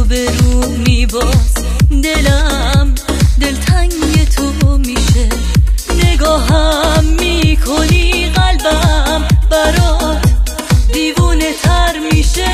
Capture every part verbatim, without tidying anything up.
روبرو میباز دلم دلتنگ تو میشه، نگاهم میکنی قلبم برات دیوونه تر میشه.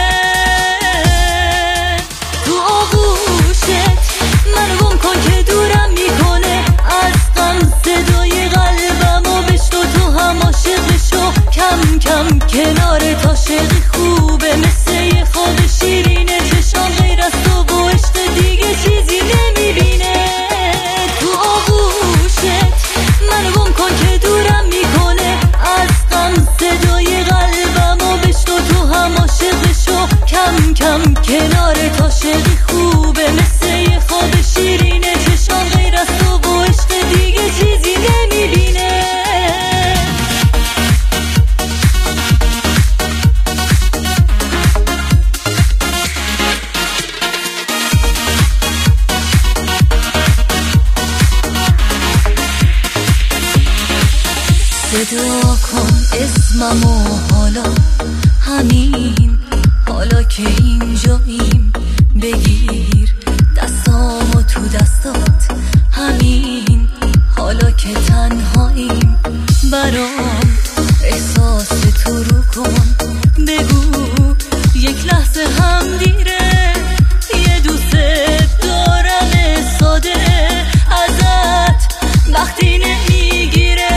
تو آغوشت منو گم کن که دورم میکنه از غم، صدای قلبم و بشنو تو هم عاشق شو، کم کم کنارت عاشق خوبه، مثل یه خواب شیرینه، چشام غیر از تو و عشق دیگه چیزی نمیبینه. تو آغوشت منو گم کن که دورم میکنه از غم، صدای قلبم و بشنو تو هم عاشق شو، کم کم کنارت عاشق خوبه، مثل یه خواب شیرینه، چشام غیر از تو و عشق دیگه چیزی نمیبینه. صدا کن اسممو حالا، همین حالا که اینجاییم، بگیر دستامو تو دستات، همین حالا که تنهاییم، برام احساس تو رو کن، بگو یک لحظه هم دیره، یه دوست دارم ساده ازت وقتی نمیگیره.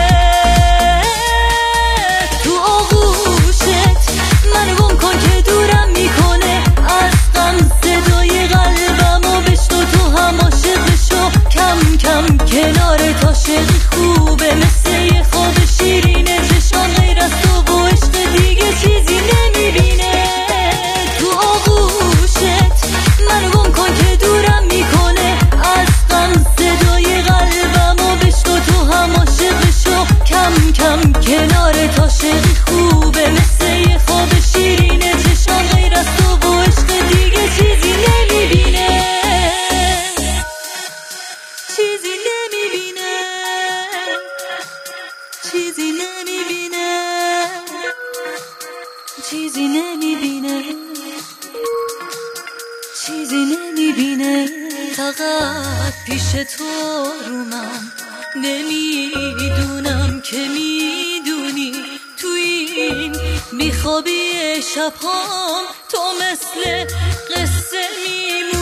تو آغوشت منو گم کن که دورم میکنه از غم، صدای قلبم و بشنو تو هم عاشق شو، کم کم کنارت عاشق خوبه، مثل یه خواب شیرینه، چشام غیر از تو و عشق دیگه چیزی نمیبینه. تو آغوشت منو گم کن که دورم میکنه از غم، صدای قلبم و بشنو تو هم عاشق شو، کم کم کنارت عاشق خوبه، مثل یه خواب شیرینه، چشام غیر از تو و عشق دیگه چیزی نمیبینه، چیزی نمیبینه، چیزی نمیبینه، چیزی نمیبینه، چیزی نمیبینه. فقط پیش تو رو من نمیدونم که میدونی، تو این بیخوابی شبهام تو مثل قصه میمونی.